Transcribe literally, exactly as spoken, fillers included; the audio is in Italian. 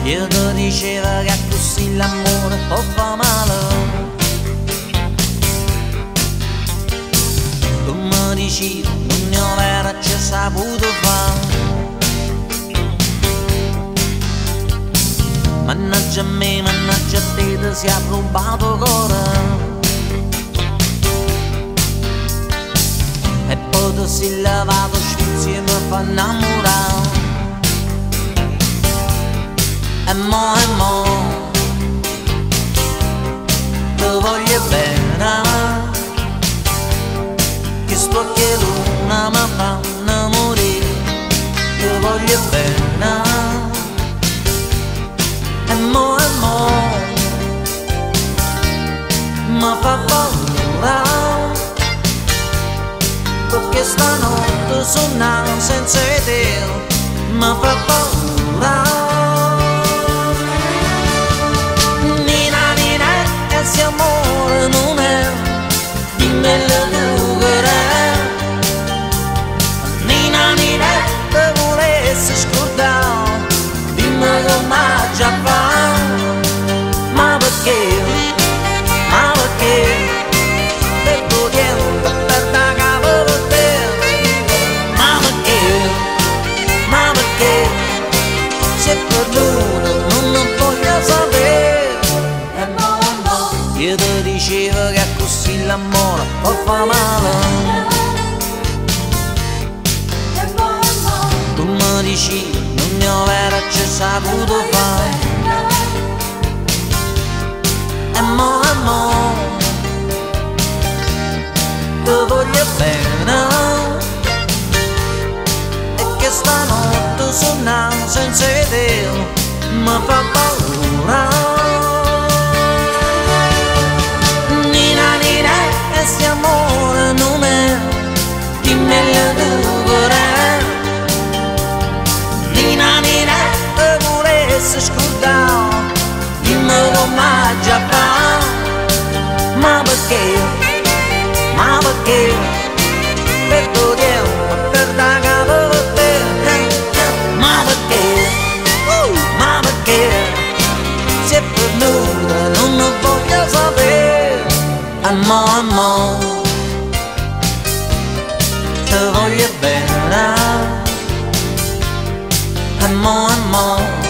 Io ti dicevo che così l'amore può fa male. Tu mi dici non ne ho vera c'è saputo fare. Mannaggia a me, mannaggia a te, ti si è rubato cuore. E poi ti si è lavato sfizi e mi fa innamorare. E mo, e mo ti voglio bene, che sto che luna mi fanno morire. Ti voglio bene, e mo, e mo mi fa paura, perché stanotte sono senza te, mi fa paura. Se amore non è, dimmelo tu che è. Nina, Nina, te volessi scordare, dimmi come già fa. Ma perché, ma perché, per tuo tempo, per da capo per te. Ma perché, ma perché, se per lui non ne voglio sapere. Io ti dicevo che così l'amore può fa male. Tu mi dici non ne ho vera c'è saputo fare. E mo, e mo ti voglio bene, e che stanotte sono senza te mi fa paura. Se amore non è, dimmelo tu che è. Nina, Nina, te volessi scordare, dimmi come già fa. Ma perché, ma perché, per tuo tempo, per da capo per te. Ma perché, uh, ma perché, se per nulla non ne voglio sapere. Ammo, ammo, ti voglio bene. Ammo, ammo.